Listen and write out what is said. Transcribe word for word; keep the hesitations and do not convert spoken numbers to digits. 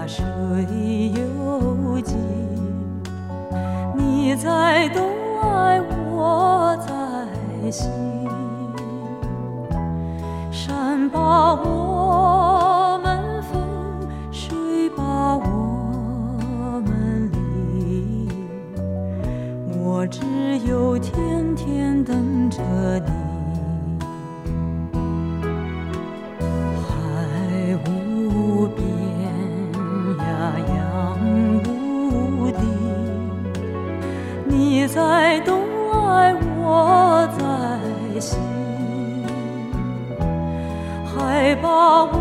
水有尽，你在东爱我在西，山把我们分，水把我们离，我只有天天等着你。海无边呀，洋无底，你在东爱我在西，海把我